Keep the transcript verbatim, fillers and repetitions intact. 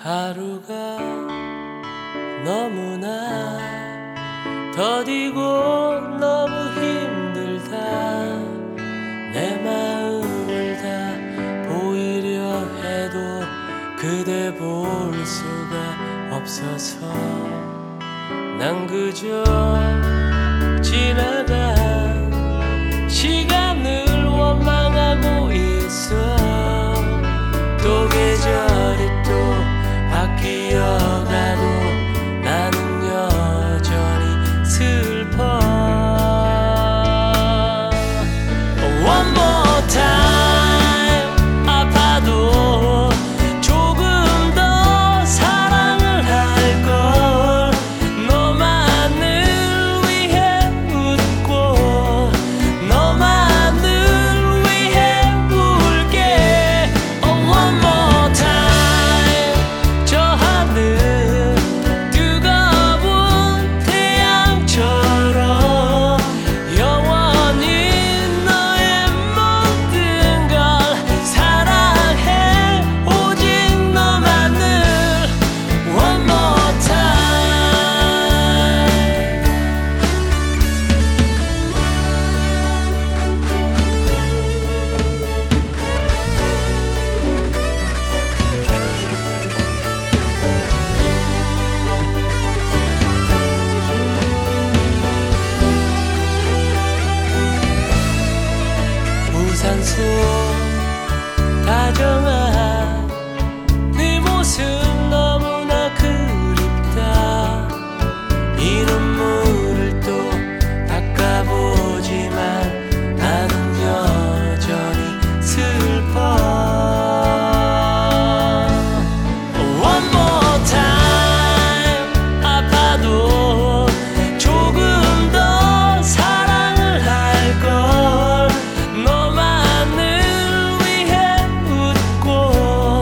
하루가 너무나 더디고 너무 힘들다. 내 마음을 다 보이려 해도 그대 볼 수가 없어서 난 그저 지나간 시간을 원망하고 있어. 또 계절이 또 바뀌어가도 나는 여전히 슬퍼. One more time. 아파도 조금 더 사랑을 할걸. 너만을 위해 웃고 너만을 위해 울게. Oh, one more time. 저 하늘 뜨거운 태양처럼 영원히 너의 모든 걸 사랑해. 오직 너만을. One more time. 우산 속 다정한 네 모습 너무나 그립다. 이름